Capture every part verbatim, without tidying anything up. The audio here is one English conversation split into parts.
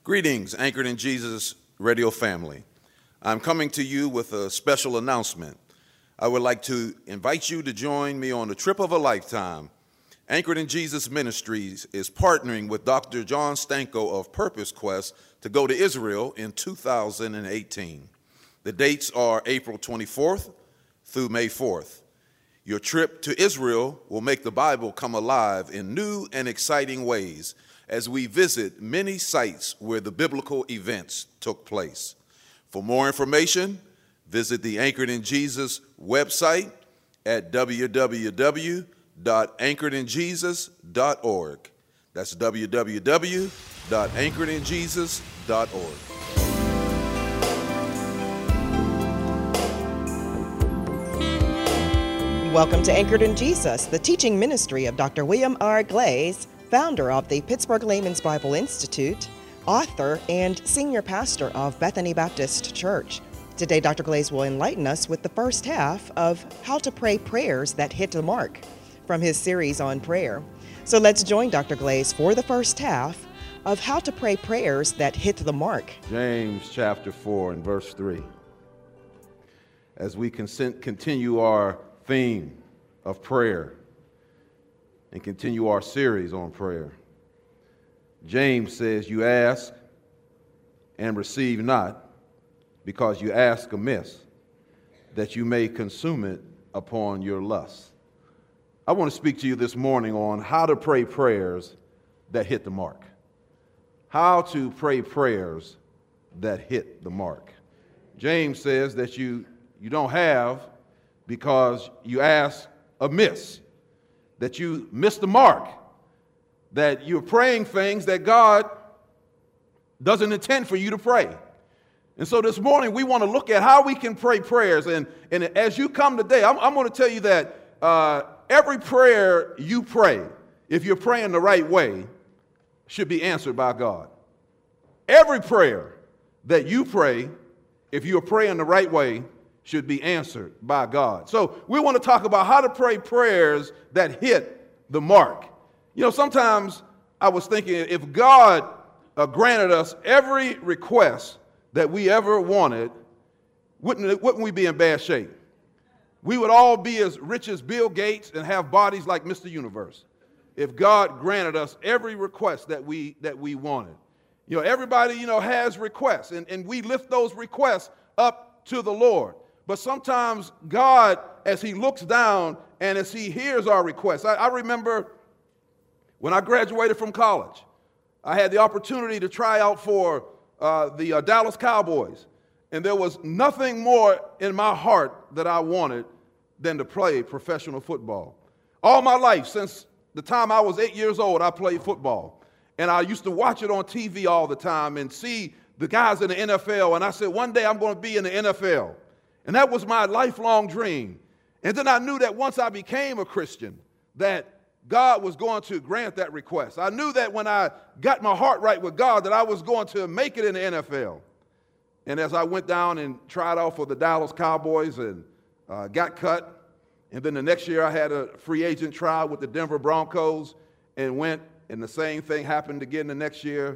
Greetings, Anchored in Jesus radio family. I'm coming to you with a special announcement. I would like to invite you to join me on the trip of a lifetime. Anchored in Jesus Ministries is partnering with Doctor John Stanko of Purpose Quest to go to Israel in two thousand eighteen. The dates are April twenty-fourth through May fourth. Your trip to Israel will make the Bible come alive in new and exciting ways as we visit many sites where the biblical events took place. For more information, visit the Anchored in Jesus website at w w w dot anchored in jesus dot org. That's w w w dot anchored in jesus dot org. Welcome to Anchored in Jesus, the teaching ministry of Doctor William R. Glaze, founder of the Pittsburgh Layman's Bible Institute, author, and senior pastor of Bethany Baptist Church. Today, Doctor Glaze will enlighten us with the first half of How to Pray Prayers That Hit the Mark from his series on prayer. So let's join Doctor Glaze for the first half of How to Pray Prayers That Hit the Mark. James chapter four and verse three. As we consent, continue our theme of prayer and continue our series on prayer. James says, you ask and receive not, because you ask amiss, that you may consume it upon your lust. I want to speak to you this morning on how to pray prayers that hit the mark. How to pray prayers that hit the mark. James says that you, you don't have because you ask amiss, that you miss the mark, that you're praying things that God doesn't intend for you to pray. And so this morning we want to look at how we can pray prayers. And, and as you come today, I'm, I'm going to tell you that uh, every prayer you pray, if you're praying the right way, should be answered by God. Every prayer that you pray, if you're praying the right way, should be answered by God. So we want to talk about how to pray prayers that hit the mark. You know, sometimes I was thinking, if God uh, granted us every request that we ever wanted, wouldn't, wouldn't we be in bad shape? We would all be as rich as Bill Gates and have bodies like Mister Universe if God granted us every request that we that we wanted. You know, everybody, you know, has requests, and, and we lift those requests up to the Lord. But sometimes God, as he looks down and as he hears our requests, I, I remember when I graduated from college, I had the opportunity to try out for uh, the uh, Dallas Cowboys. And there was nothing more in my heart that I wanted than to play professional football. All my life, since the time I was eight years old, I played football. And I used to watch it on T V all the time and see the guys in the N F L. And I said, one day I'm going to be in the N F L. And that was my lifelong dream. And then I knew that once I became a Christian, that God was going to grant that request. I knew that when I got my heart right with God, that I was going to make it in the N F L. And as I went down and tried out for the Dallas Cowboys and uh, got cut, and then the next year I had a free agent trial with the Denver Broncos and went, and the same thing happened again the next year.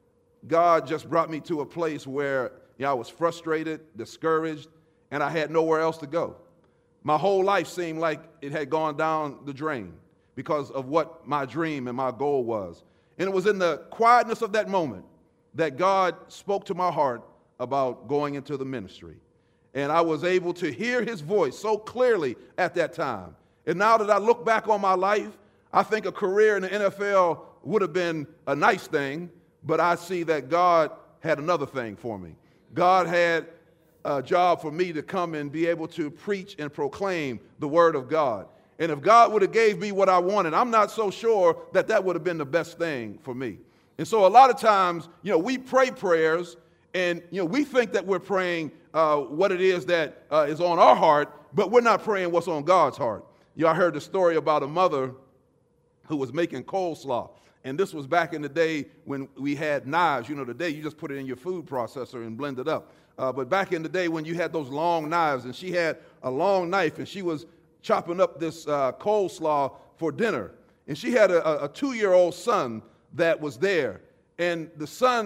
God just brought me to a place where, you know, I was frustrated, discouraged, and I had nowhere else to go. My whole life seemed like it had gone down the drain because of what my dream and my goal was. And it was in the quietness of that moment that God spoke to my heart about going into the ministry. And I was able to hear his voice so clearly at that time. And now that I look back on my life, I think a career in the N F L would have been a nice thing, but I see that God had another thing for me. God had a job for me to come and be able to preach and proclaim the word of God. And if God would have gave me what I wanted, I'm not so sure that that would have been the best thing for me. And so a lot of times, you know, we pray prayers and, you know, we think that we're praying uh, what it is that uh, is on our heart, but we're not praying what's on God's heart. You know, I heard the story about a mother who was making coleslaw. And this was back in the day when we had knives. You know, today you just put it in your food processor and blend it up. Uh, but back in the day when you had those long knives, and she had a long knife, and she was chopping up this uh, coleslaw for dinner. And she had a, a two-year-old son that was there. And the son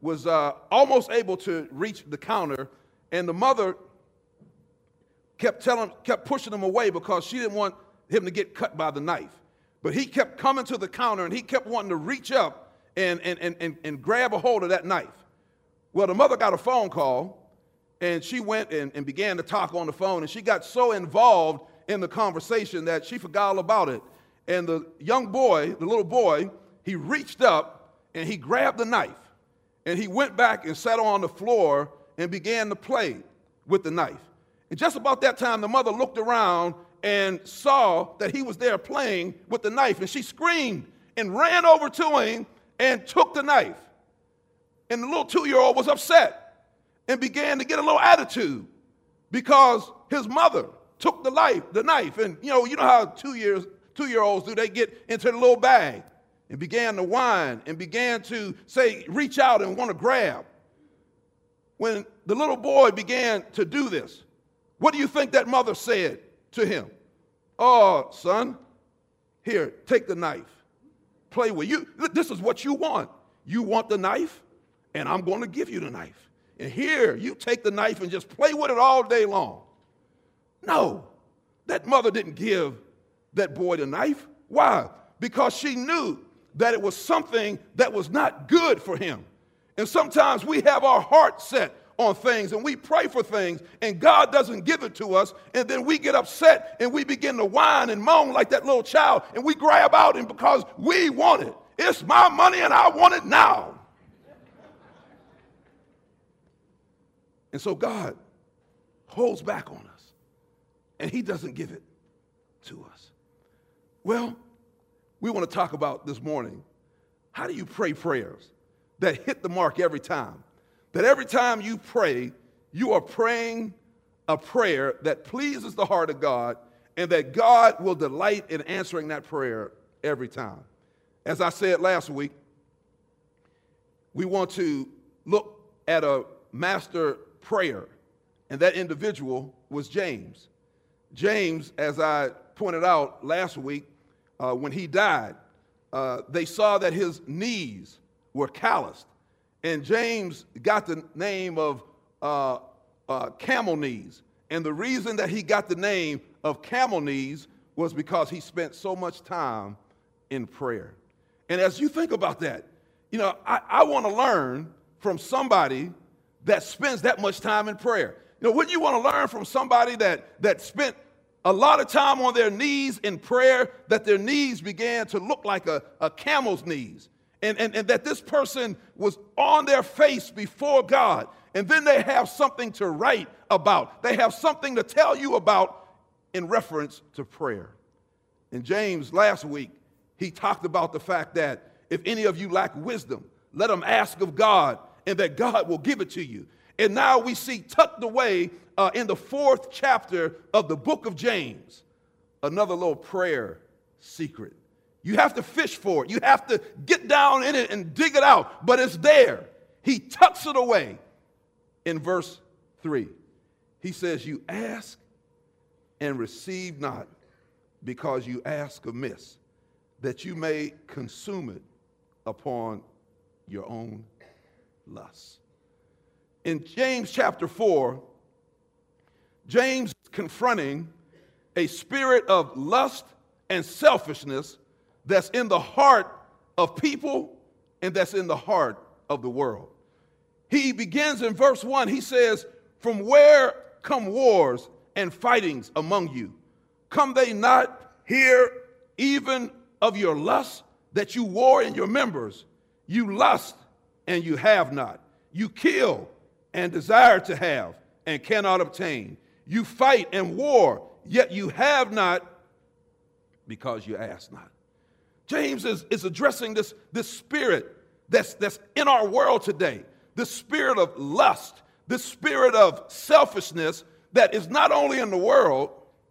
was uh, almost able to reach the counter, and the mother kept telling, kept pushing him away because she didn't want him to get cut by the knife. But he kept coming to the counter, and he kept wanting to reach up and, and, and, and, and grab a hold of that knife. Well, the mother got a phone call, and she went and, and began to talk on the phone, and she got so involved in the conversation that she forgot all about it. And the young boy, the little boy, he reached up, and he grabbed the knife, and he went back and sat on the floor and began to play with the knife. And just about that time, the mother looked around and saw that he was there playing with the knife, and she screamed and ran over to him and took the knife. And the little two-year-old was upset and began to get a little attitude because his mother took the knife, the knife, and you know, you know how two years, two-year-olds do, they get into the little bag and began to whine and began to say, reach out and want to grab. When the little boy began to do this, what do you think that mother said to him? Oh, son, here, take the knife. Play with you. This is what you want. You want the knife, and I'm going to give you the knife. And here, you take the knife and just play with it all day long. No, that mother didn't give that boy the knife. Why? Because she knew that it was something that was not good for him. And sometimes we have our heart set on things and we pray for things and God doesn't give it to us, and then we get upset and we begin to whine and moan like that little child, and we grab out and because we want it. It's my money and I want it now. And so God holds back on us and he doesn't give it to us. Well, we want to talk about this morning, how do you pray prayers that hit the mark every time? That every time you pray, you are praying a prayer that pleases the heart of God, and that God will delight in answering that prayer every time. As I said last week, we want to look at a master prayer, and that individual was James. James, as I pointed out last week, uh, when he died, uh, they saw that his knees were calloused. And James got the name of uh, uh, camel knees. And the reason that he got the name of camel knees was because he spent so much time in prayer. And as you think about that, you know, I, I want to learn from somebody that spends that much time in prayer. You know, wouldn't you want to learn from somebody that, that spent a lot of time on their knees in prayer, that their knees began to look like a, a camel's knees? And, and, and that this person was on their face before God. And then they have something to write about. They have something to tell you about in reference to prayer. And James, last week, he talked about the fact that if any of you lack wisdom, let them ask of God, and that God will give it to you. And now we see tucked away uh, in the fourth chapter of the book of James, another little prayer secret. You have to fish for it. You have to get down in it and dig it out, but it's there. He tucks it away in verse three. He says, you ask and receive not, because you ask amiss, that you may consume it upon your own lusts. In James chapter four, James is confronting a spirit of lust and selfishness that's in the heart of people and that's in the heart of the world. He begins in verse one. He says, from where come wars and fightings among you? Come they not here even of your lust, that you war in your members? You lust and you have not. You kill and desire to have and cannot obtain. You fight and war, yet you have not, because you ask not. James is, is addressing this, this spirit that's, that's in our world today, this spirit of lust, this spirit of selfishness that is not only in the world,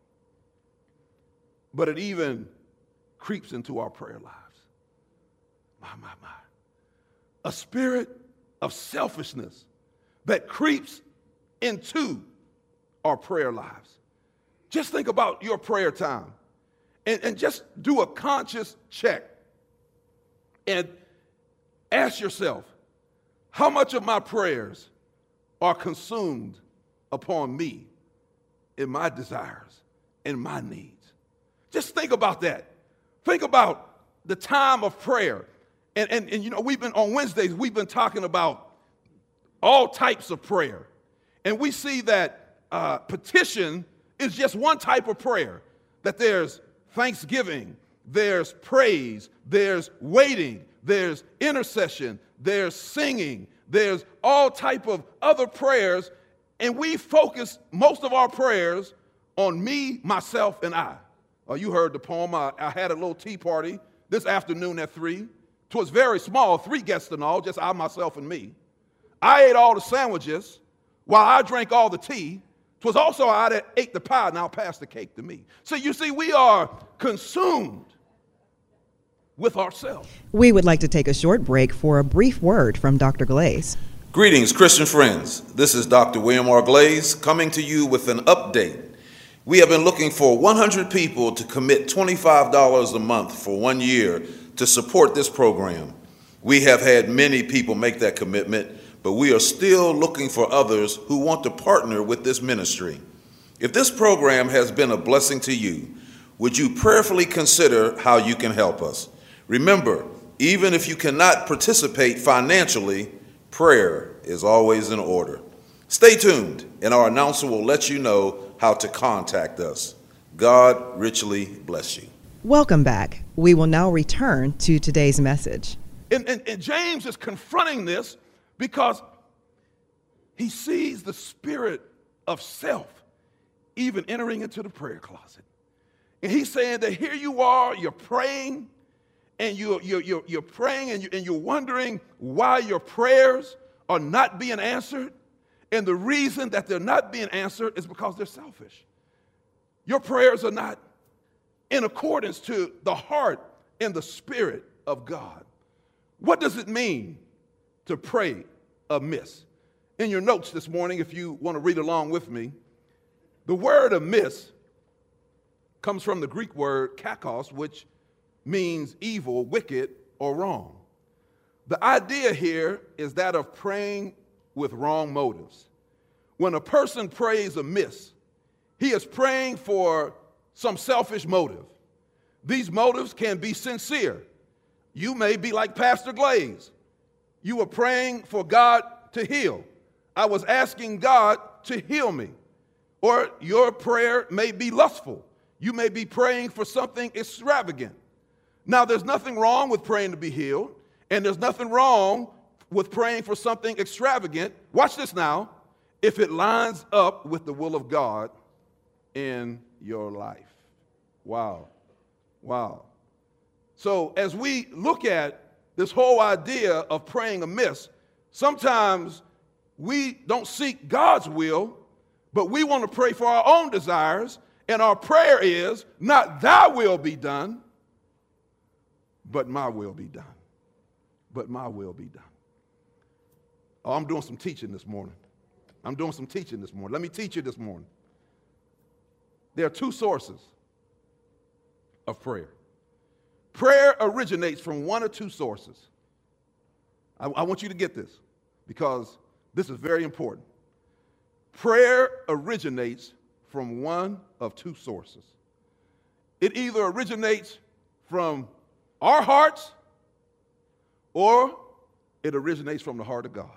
but it even creeps into our prayer lives. My, my, my. A spirit of selfishness that creeps into our prayer lives. Just think about your prayer time. And, and just do a conscious check and ask yourself, How much of my prayers are consumed upon me and my desires and my needs? Just think about that. Think about the time of prayer. And, and, and you know, we've been, on Wednesdays, we've been talking about all types of prayer. And we see that uh, petition is just one type of prayer, that there's thanksgiving, there's praise, there's waiting, there's intercession, there's singing, there's all type of other prayers, and we focus most of our prayers on me, myself, and I. Oh, you heard the poem. I, I had a little tea party this afternoon at three. It was very small, three guests and all, just I, myself, and me. I ate all the sandwiches while I drank all the tea. It was also I that ate the pie, now pass the cake to me. So you see, we are consumed with ourselves. We would like to take a short break for a brief word from Doctor Glaze. Greetings, Christian friends. This is Doctor William R. Glaze coming to you with an update. We have been looking for one hundred people to commit twenty-five dollars a month for one year to support this program. We have had many people make that commitment, but we are still looking for others who want to partner with this ministry. If this program has been a blessing to you, would you prayerfully consider how you can help us? Remember, even if you cannot participate financially, prayer is always in order. Stay tuned, and our announcer will let you know how to contact us. God richly bless you. Welcome back. We will now return to today's message. And, and, and James is confronting this because he sees the spirit of self even entering into the prayer closet. And he's saying that here you are, you're praying, and you're, you're, you're, you're praying and, you, and you're wondering why your prayers are not being answered. And the reason that they're not being answered is because they're selfish. Your prayers are not in accordance to the heart and the spirit of God. What does it mean to pray amiss? In your notes this morning, if you want to read along with me, the word amiss comes from the Greek word kakos, which means evil, wicked, or wrong. The idea here is that of praying with wrong motives. When a person prays amiss, he is praying for some selfish motive. These motives can be sincere. You may be like Pastor Glaze. You were praying for God to heal. I was asking God to heal me. Or your prayer may be lustful. You may be praying for something extravagant. Now, there's nothing wrong with praying to be healed, and there's nothing wrong with praying for something extravagant. Watch this now. If it lines up with the will of God in your life. Wow. Wow. So as we look at this whole idea of praying amiss, sometimes we don't seek God's will, but we want to pray for our own desires, and our prayer is, not thy will be done, but my will be done. But my will be done. Oh, I'm doing some teaching this morning. I'm doing some teaching this morning. Let me teach you this morning. There are two sources of prayer. Prayer originates from one or two sources. I, I want you to get this because this is very important. Prayer originates from one of two sources. It either originates from our hearts or it originates from the heart of God.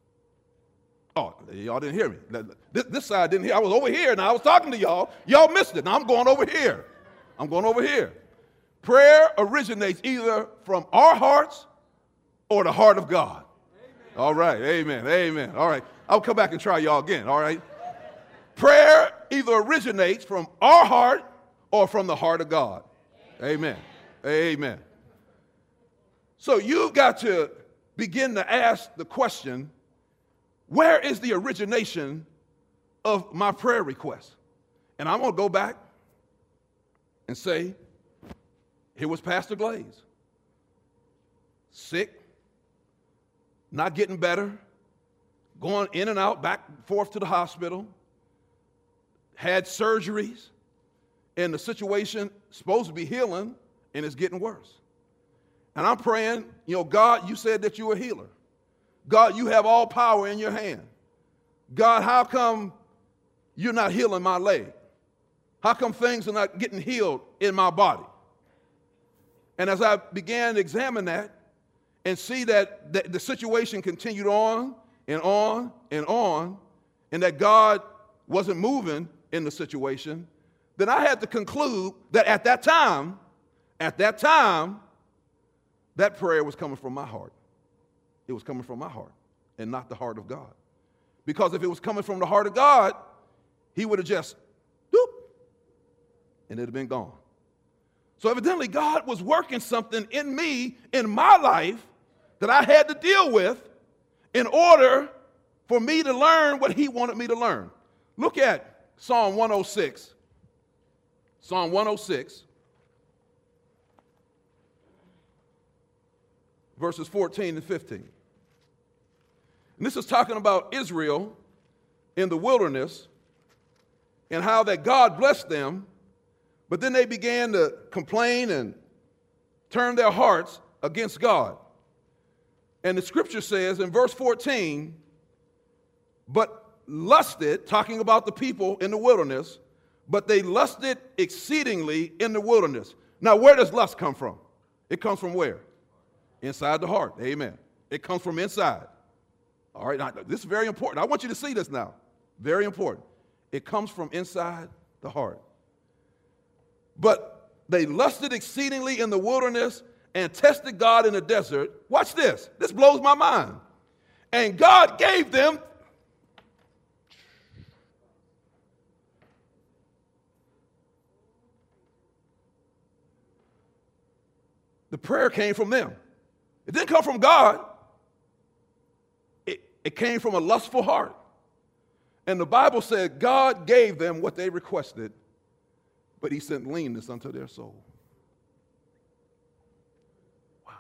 Oh, y'all didn't hear me. This, this side didn't hear. I was over here and I was talking to y'all. Y'all missed it. Now I'm going over here. I'm going over here. Prayer originates either from our hearts or the heart of God. Amen. All right. Amen. Amen. All right. I'll come back and try y'all again. All right. Prayer either originates from our heart or from the heart of God. Amen. Amen. So you've got to begin to ask the question, where is the origination of my prayer request? And I'm going to go back and say, here was Pastor Glaze. Sick, not getting better, going in and out, back and forth to the hospital, had surgeries, and the situation supposed to be healing, and it's getting worse. And I'm praying, you know, God, you said that you were a healer. God, you have all power in your hand. God, how come you're not healing my leg? How come things are not getting healed in my body? And as I began to examine that and see that the, the situation continued on and on and on, and that God wasn't moving in the situation, then I had to conclude that at that time, at that time, that prayer was coming from my heart. It was coming from my heart and not the heart of God. Because if it was coming from the heart of God, he would have just, doop, and it would have been gone. So evidently God was working something in me, in my life, that I had to deal with in order for me to learn what he wanted me to learn. Look at Psalm one oh six. Psalm one oh six, verses fourteen and fifteen. And this is talking about Israel in the wilderness and how that God blessed them, but then they began to complain and turn their hearts against God. And the scripture says in verse fourteen, but lusted, talking about the people in the wilderness, but they lusted exceedingly in the wilderness. Now, where does lust come from? It comes from where? Inside the heart. Amen. It comes from inside. All right, now, this is very important. I want you to see this now. Very important. It comes from inside the heart. But they lusted exceedingly in the wilderness and tested God in the desert. Watch this. This blows my mind. And God gave them the prayer came from them. It didn't come from God. It, it came from a lustful heart. And the Bible said God gave them what they requested, but he sent leanness unto their soul. Wow.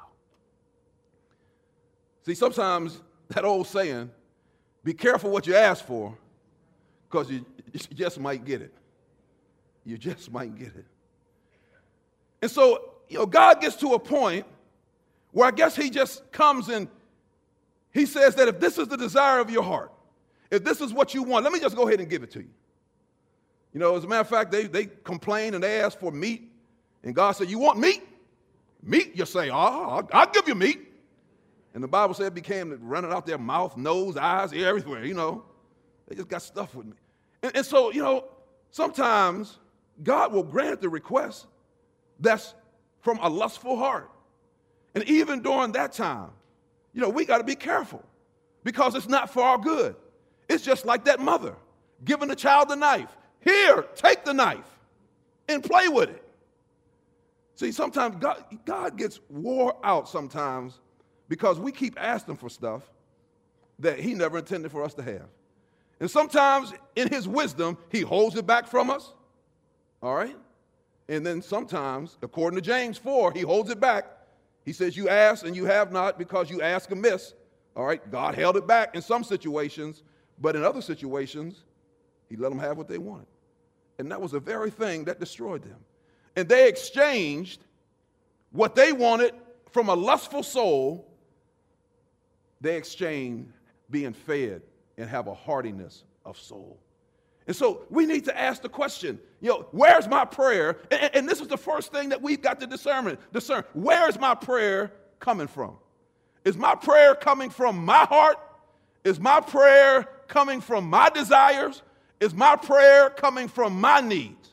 See, sometimes that old saying, be careful what you ask for, because you, you just might get it. You just might get it. And so, you know, God gets to a point where I guess he just comes and he says that if this is the desire of your heart, if this is what you want, let me just go ahead and give it to you. You know, as a matter of fact, they, they complained and they asked for meat. And God said, you want meat? Meat? You say, oh, I'll, I'll give you meat. And the Bible said it became running out their mouth, nose, eyes, everywhere, you know. They just got stuff with me. And, and so, you know, sometimes God will grant the request that's from a lustful heart. And even during that time, you know, we got to be careful because it's not for our good. It's just like that mother giving the child the knife. Here, take the knife and play with it. See, sometimes God, God gets wore out sometimes because we keep asking for stuff that he never intended for us to have. And sometimes in his wisdom, he holds it back from us. All right? And then sometimes, according to James four, he holds it back. He says, you ask and you have not because you ask amiss. All right, God held it back in some situations, but in other situations, he let them have what they wanted. And that was the very thing that destroyed them. And they exchanged what they wanted from a lustful soul, they exchanged being fed and have a heartiness of soul. And so we need to ask the question, you know, where's my prayer? And, and this is the first thing that we've got to discern. discern. Where is my prayer coming from? Is my prayer coming from my heart? Is my prayer coming from my desires? Is my prayer coming from my needs?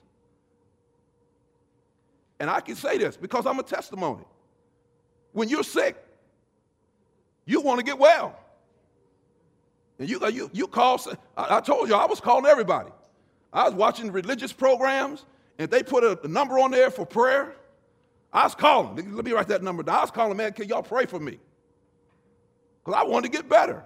And I can say this because I'm a testimony. When you're sick, you want to get well. And you, you, you call, I, I told you, I was calling everybody. I was watching religious programs, and if they put a, a number on there for prayer, I was calling. Let me write that number down. I was calling, man, can y'all pray for me? Because I wanted to get better.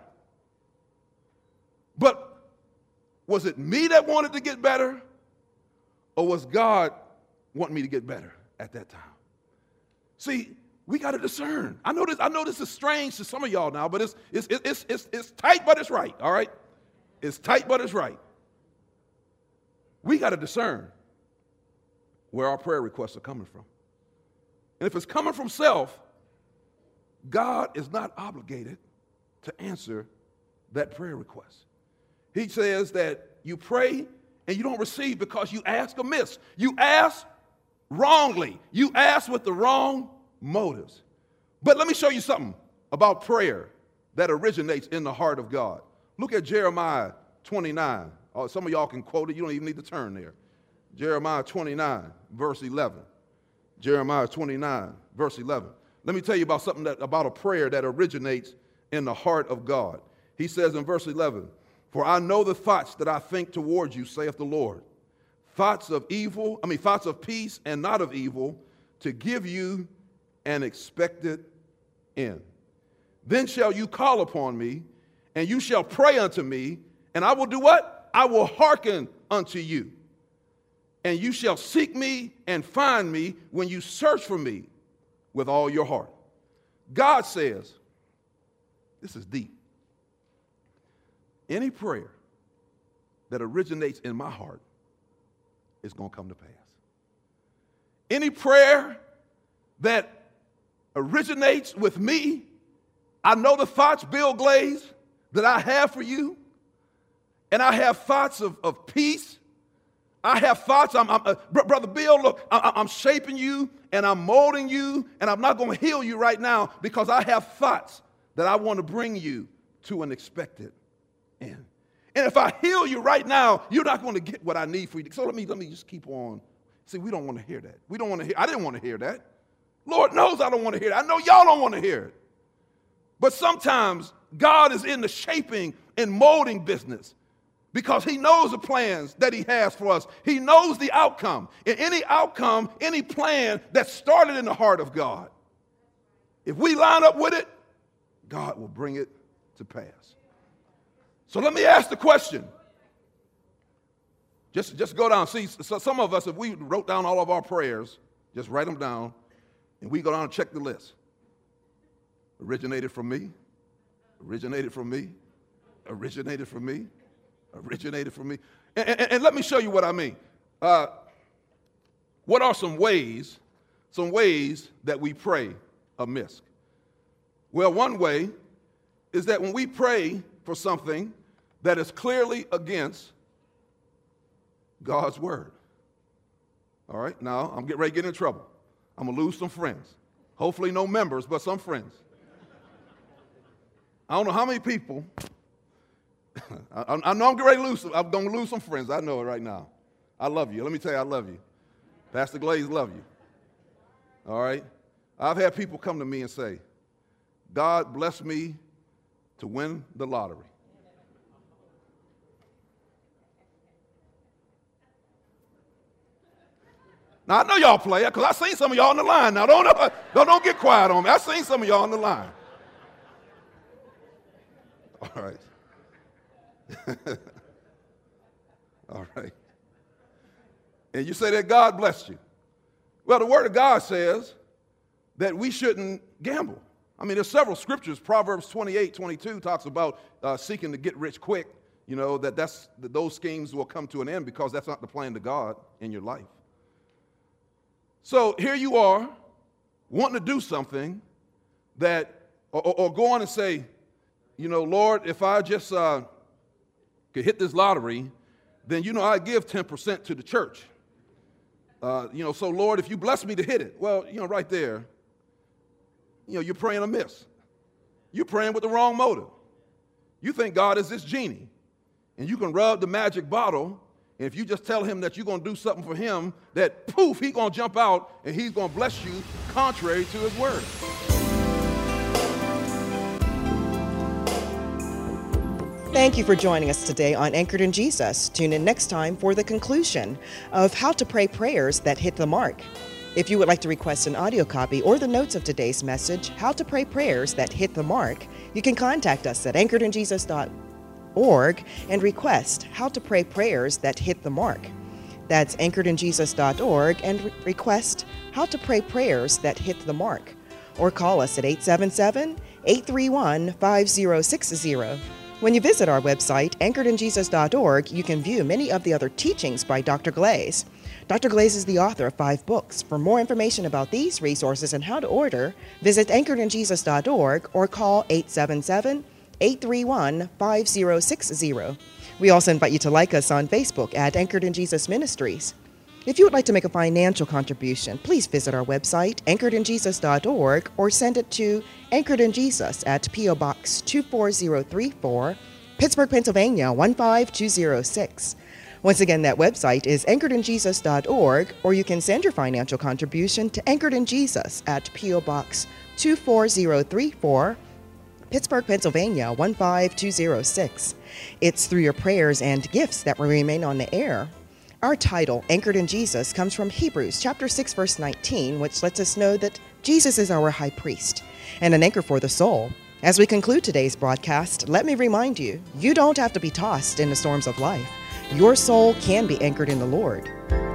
But was it me that wanted to get better, or was God wanting me to get better at that time? See, we got to discern. I know this, I know this is strange to some of y'all now, but it's, it's, it's, it's, it's tight, but it's right, all right? It's tight, but it's right. We got to discern where our prayer requests are coming from. And if it's coming from self, God is not obligated to answer that prayer request. He says that you pray and you don't receive because you ask amiss. You ask wrongly. You ask with the wrong motives. But let me show you something about prayer that originates in the heart of God. Look at Jeremiah twenty-nine. Oh, some of y'all can quote it. You don't even need to turn there. Jeremiah twenty-nine, verse eleven. Jeremiah twenty-nine, verse eleven. Let me tell you about something that, about a prayer that originates in the heart of God. He says in verse eleven, "For I know the thoughts that I think towards you, saith the Lord, thoughts of evil, I mean thoughts of peace and not of evil, to give you an expected end. Then shall you call upon me, and you shall pray unto me, and I will do what? I will hearken unto you. And you shall seek me and find me when you search for me with all your heart." God says, this is deep, any prayer that originates in my heart is going to come to pass. Any prayer that originates with me, I know the thoughts, Bill Glaze, that I have for you, and I have thoughts of, of peace. I have thoughts, I'm, I'm, uh, Br- Brother Bill, look, I, I'm shaping you, and I'm molding you, and I'm not going to heal you right now because I have thoughts that I want to bring you to an expected end. And if I heal you right now, you're not going to get what I need for you. So let me, let me just keep on. See, we don't want to hear that. We don't want to hear, I didn't want to hear that. Lord knows I don't want to hear it. I know y'all don't want to hear it. But sometimes God is in the shaping and molding business because he knows the plans that he has for us. He knows the outcome. And any outcome, any plan that started in the heart of God, if we line up with it, God will bring it to pass. So let me ask the question. Just, just go down. See, so some of us, if we wrote down all of our prayers, just write them down, and we go down and check the list. Originated from me, originated from me, originated from me, originated from me. And, and, and let me show you what I mean. Uh, what are some ways, some ways that we pray amiss? Well, one way is that when we pray for something that is clearly against God's word. All right, now I'm getting ready to get in trouble. I'm going to lose some friends. Hopefully no members, but some friends. I don't know how many people. I, I know I'm getting ready to lose some. I'm going to lose some friends. I know it right now. I love you. Let me tell you, I love you. Pastor Glaze, love you. All right? I've had people come to me and say, God bless me to win the lottery. Now, I know y'all play it because I seen some of y'all on the line. Now, don't, don't, don't get quiet on me. I seen some of y'all on the line. All right. All right. And you say that God blessed you. Well, the Word of God says that we shouldn't gamble. I mean, there's several scriptures. Proverbs twenty-eight, twenty-two talks about uh, seeking to get rich quick. You know, that, that's, that those schemes will come to an end because that's not the plan of God in your life. So here you are, wanting to do something that, or, or go on and say, you know, Lord, if I just uh, could hit this lottery, then, you know, I give ten percent to the church. Uh, you know, so Lord, if you bless me to hit it, well, you know, right there, you know, you're praying amiss. You're praying with the wrong motive. You think God is this genie, and you can rub the magic bottle, and if you just tell him that you're going to do something for him, that poof, he's going to jump out, and he's going to bless you contrary to his word. Thank you for joining us today on Anchored in Jesus. Tune in next time for the conclusion of how to pray prayers that hit the mark. If you would like to request an audio copy or the notes of today's message, How to Pray Prayers That Hit the Mark, you can contact us at anchored in jesus dot org and request How to Pray Prayers That Hit the Mark. That's anchored in jesus dot org and re- request How to Pray Prayers That Hit the Mark. Or call us at eight seven seven, eight three one, five zero six zero. When you visit our website, anchored in jesus dot org, you can view many of the other teachings by Doctor Glaze. Doctor Glaze is the author of five books. For more information about these resources and how to order, visit anchored in jesus dot org or call eight seven seven, eight three one, five zero six zero. We also invite you to like us on Facebook at Anchored in Jesus Ministries. If you would like to make a financial contribution, please visit our website, anchored in jesus dot org, or send it to Anchored in Jesus at P O Box two four zero three four, Pittsburgh, Pennsylvania one five two zero six. Once again, that website is anchored in jesus dot org, or you can send your financial contribution to Anchored in Jesus at P O Box two four zero three four, Pittsburgh, Pennsylvania one five two zero six. It's through your prayers and gifts that we remain on the air. Our title, Anchored in Jesus, comes from Hebrews chapter six, verse nineteen, which lets us know that Jesus is our high priest and an anchor for the soul. As we conclude today's broadcast, let me remind you, you don't have to be tossed in the storms of life. Your soul can be anchored in the Lord.